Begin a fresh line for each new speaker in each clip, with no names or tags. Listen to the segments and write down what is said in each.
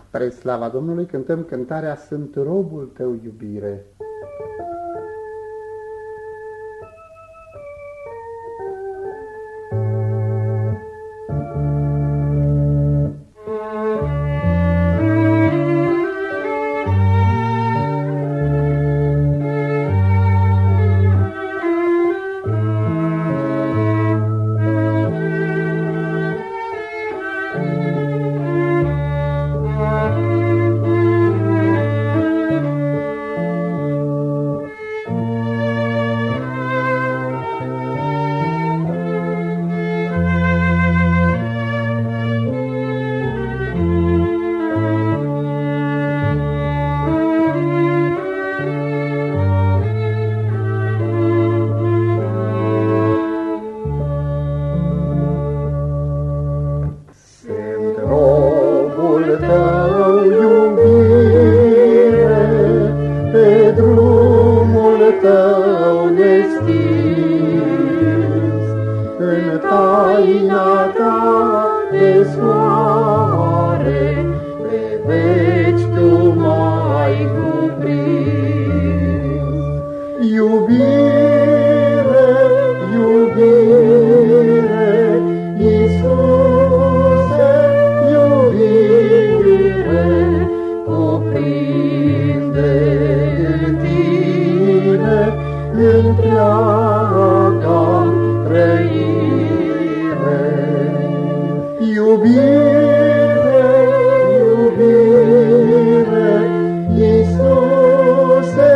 Spre slava Domnului cântăm cântarea Sunt robul tău, iubire. Tău, iubire, pe drumul tău nestins, în taina ta de soare, pe veci tu m-ai cuprins. Iubire, iubire, Iisuse, iubire, cuprinde în tine întreaga trăire. Iubire, iubire, Iisuse,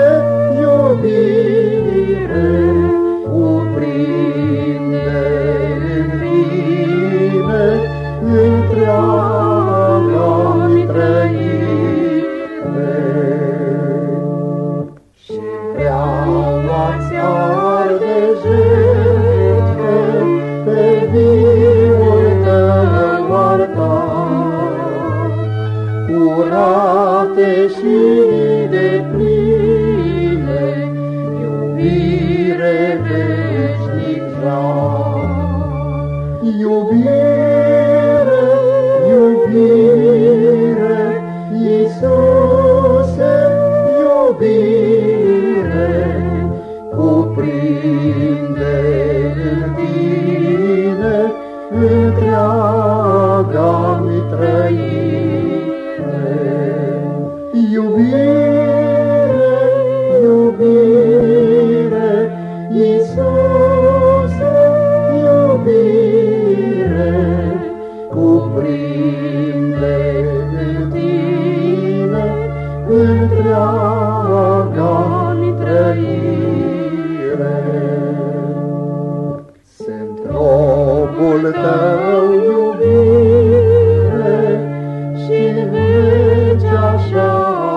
iubire, cuprinde în tine întreaga-mi trăire. Și vreau-ți arde jertfe pe viul tău altar, curate și depline, iubire veșnic jar. Iubire, iubire, Iisuse, iubire, cuprinde în tine întreaga-mi trăire. Iubire, iubire, Iisuse, iubire, cuprinde în tine întreaga-mi trăire. Sunt robul tău, iubire, și-n veci așa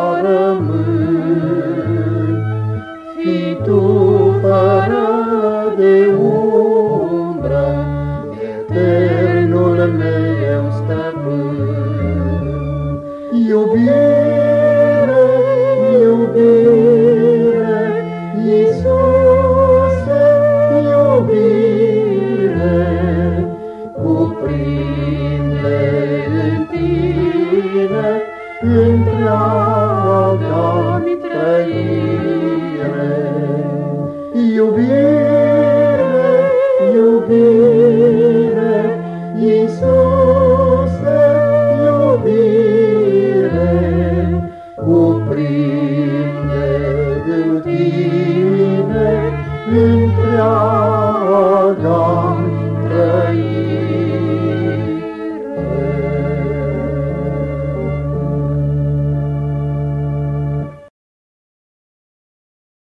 rămân. Fii tu fără de umbră, eternul meu stăpân. Iubire, iubire, Iisuse, iubire, cuprinde în tine întreaga-mi trăire. Iubire,